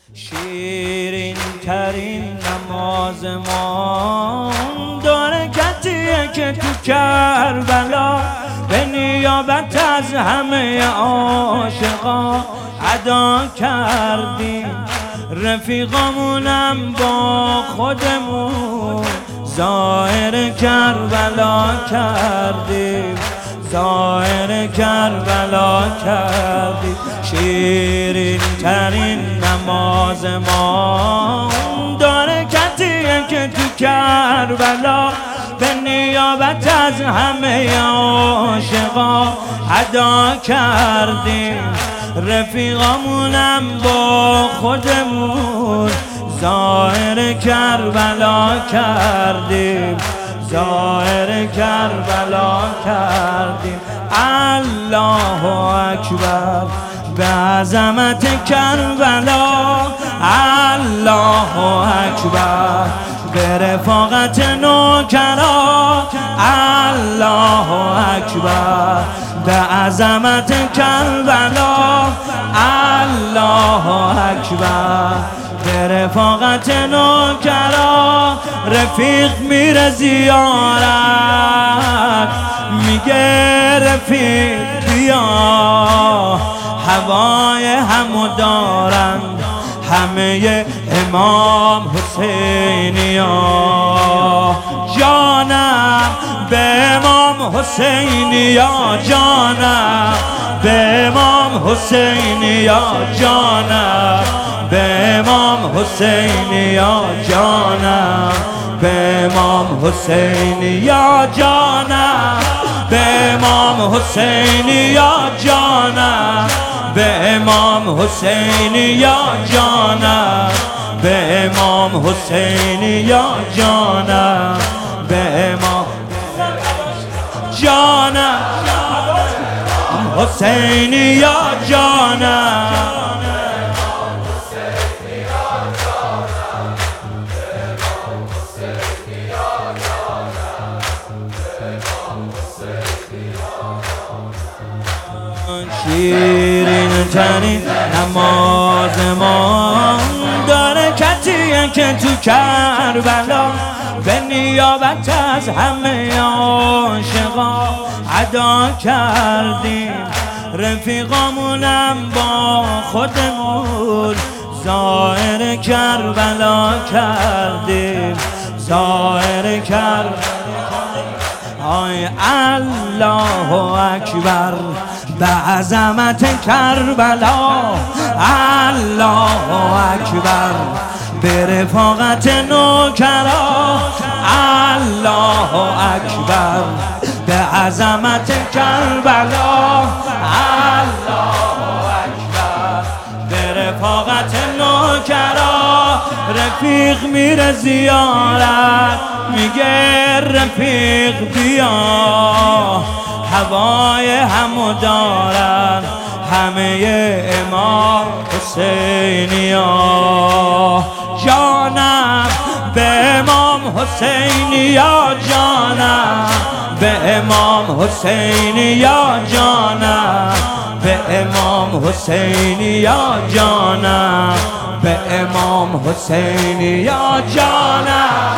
شیرین ترین نماز ما دور کتیه که تو کربلا به نیابت از همه عاشقا ادا کردیم. رفیقامونم با خودمون ظاهر کربلا کردیم، ظاهر کربلا کردیم. شیرین ترین نماز ما داره کتیه که تو کربلا به نیابت از همه عاشقا ادا کردیم. رفیقامونم با خودمون ظاهر کربلا کردیم، ظاهر کربلا کردیم. الله اکبر به عظمت کربلا، الله اکبر به رفاقت نوکرا، الله اکبر به عظمت کربلا، الله اکبر به رفاقت نوکرا. رفیق میره زیارت میگه رفیق بیا، هوای همو دارند همه امام حسینیا. جانم به امام حسینیا، جانم به امام حسینیا، جانم به امام حسینیا، جانم به امام حسینیا، جانم به امام حسینیا، جانم به امام حسینیا، جانم به امام حسینیا، جانم به امام جانم حسینیا، جانم شیرین ترین نماز ما داره کتیه که تو کربلا به نیابت از همه عاشقا ادا کردیم. رفیقامونم با خودمون ظاهر کربلا کردیم، ظاهر کربلا. آی الله اکبر به عظمت کربلا، الله اکبر به رفاقت نوکرا، الله اکبر به عظمت کربلا، الله اکبر به رفاقت نوکرا. رفیق میره زیارت میگه رفیق بیا، هوای همو دارن همه امام حسینیا. جانم به امام حسینیا، جانم به امام حسینیا، جانم به امام حسینیا، جانم به امام حسینیا، جانم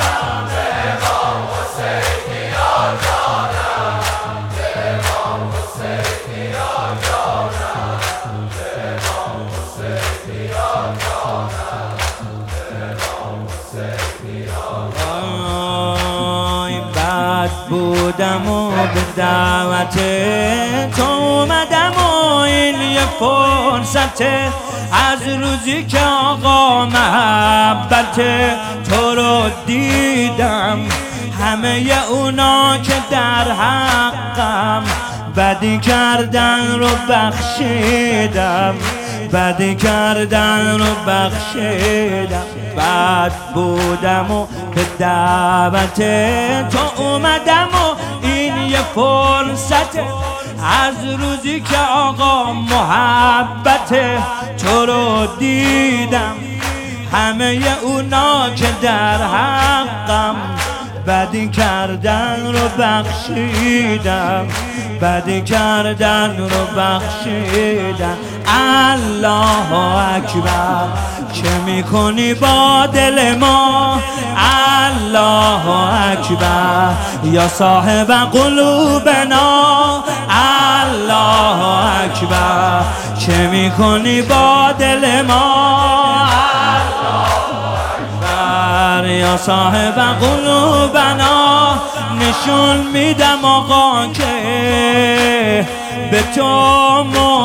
بودم و به دعوت تو اومدم و این یه فرصت از روزی که آقا محبت تو رو دیدم. همه اونا که در حقم بدی کردن رو بخشیدم، بدی کردن رو بخشیدم. بد بودم و به دعوت تو اومدم و این یه فرصت از روزی که آقا محبت تو رو دیدم. همه اونا که در حقم بدی کردن رو بخشیدم، بدی کردن رو بخشیدم. الله اکبر چه میکنی با دل ما؟ الله اکبر یا صاحب قلوبنا، الله اکبر چه میکنی با دل ما؟ یا صاحب قلوبنا، نشون میدم آقا که به تو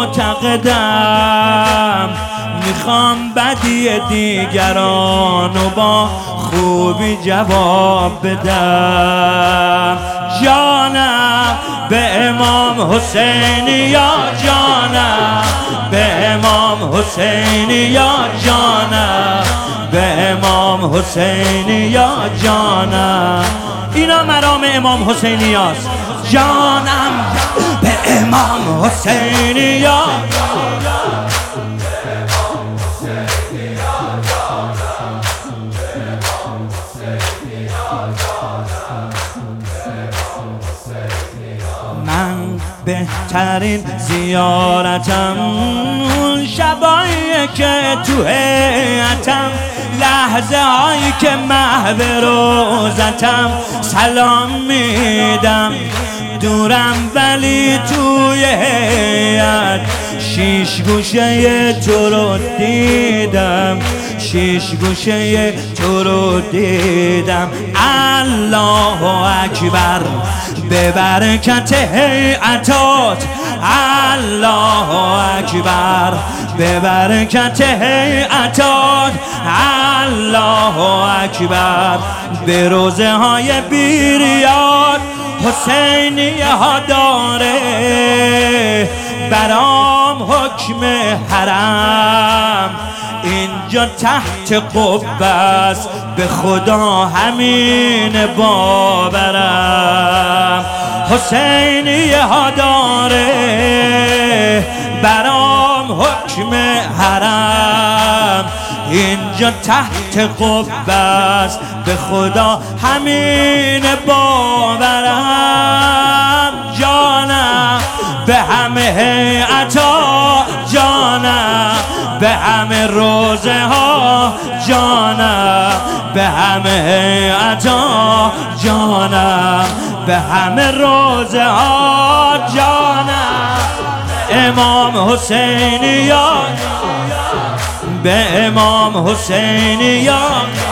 معتقدم، میخوام بدی دیگرانو با خوبی جواب بدم. جانم به امام حسین یا جانم، به امام حسین یا جانم، به امام حسین یا جانم. اینا مرام امام حسینی هست. جانم به امام حسین یا من بهترین زیارتم اون شبایی که تو حیاتم، لحظه هایی که محو روزتم، سلام میدم دورم ولی توی حیات، شیش گوشه تو رو دیدم، شیش گوشه تو رو دیدم. الله اکبر به برکت هیئتات، الله اکبر به برکت هیئتات، الله اکبر به روزه های بیریاد. حسینی ها داره برام حکم حرم، اینجا تحت قبه است به خدا همین باورم. حسینی ها داره برام حکم حرم، اینجا تحت قبه است به خدا همین باورم. جانم به همه هیئتا، جانم به همه روزه ها، جانم به همه هیئتا، جانم به همه روزه ها، جانم امام حسینی یا، به امام حسینی یا